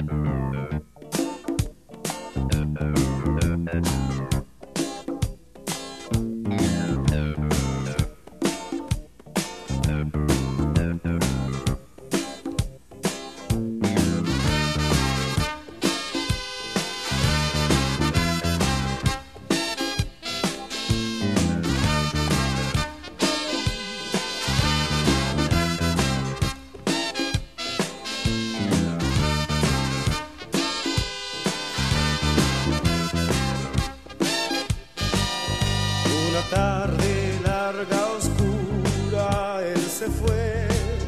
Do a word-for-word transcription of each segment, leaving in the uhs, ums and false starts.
Tarde larga, oscura, él se fue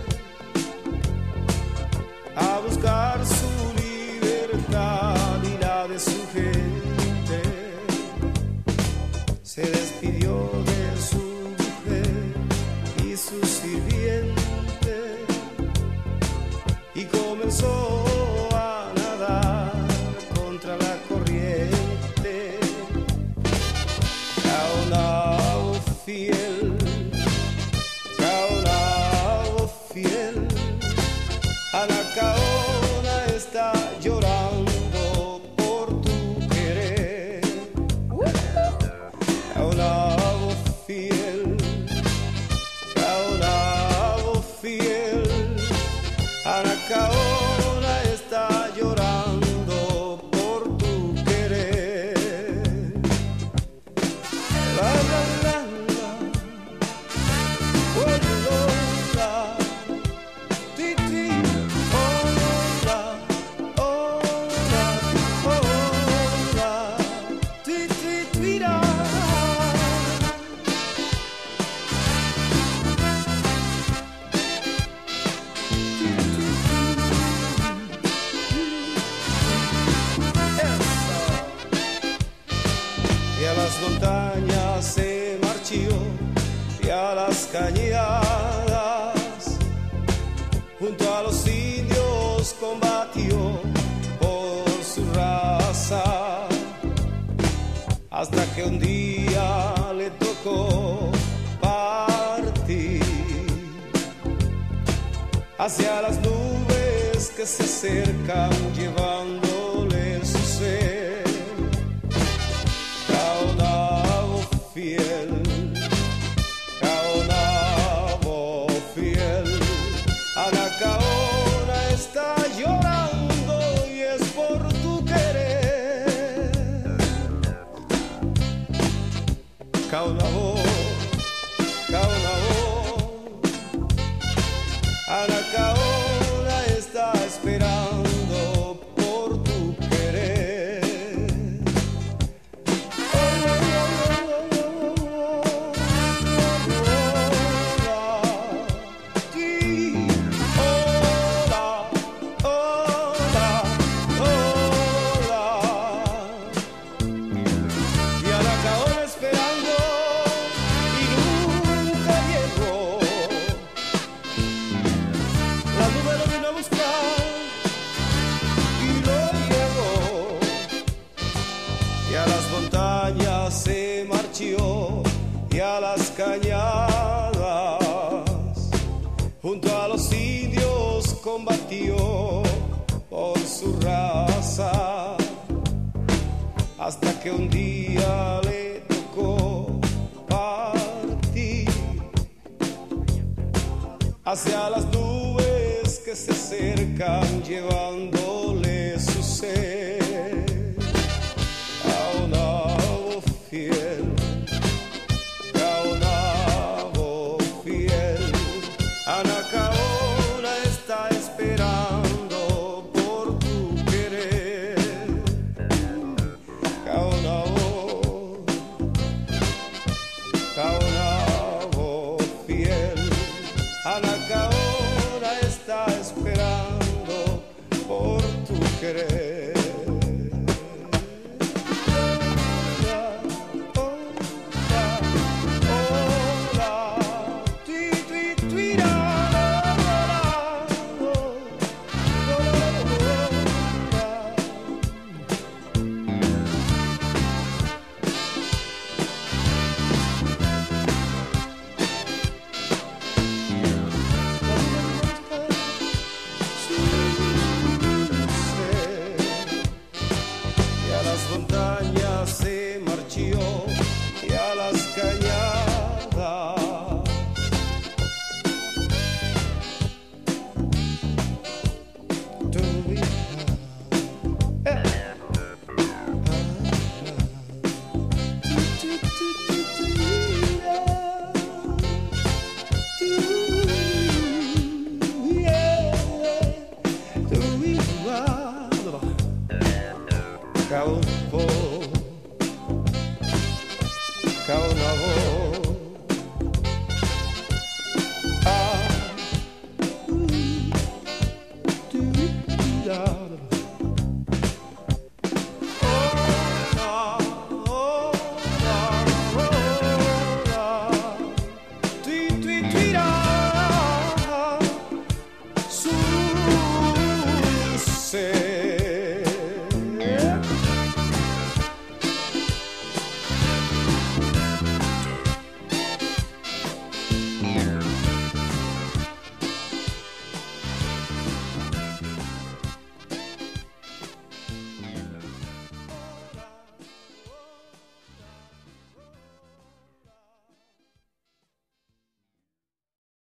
a buscar su libertad y la de su gente. Se despidió de su mujer y su sirviente y comenzó a nadar contra la corriente. Caonao fiel, Caonao fiel, Anacaona está llorando por tu querer. Caonao fiel, Caonao fiel, Anacaona está llorando por tu querer. La, la, la, la. Oh, la, ti, ti. Oh, la, oh, la, oh, la, ti, ti, tira. Y a las montañas se marchó y a las cañadas, junto a los indios combatió por su raza, hasta que un día le tocó partir hacia las nubes que se acercan llevándole su ser. Caonao fiel, Caonao fiel, Anacaona está llorando y es por tu querer. Caonao, Caonao, Anacaona está esperando por tu querer. Se marchó y a las cañadas, junto a los indios combatió por su raza, hasta que un día le tocó partir hacia las nubes que se acercan llevando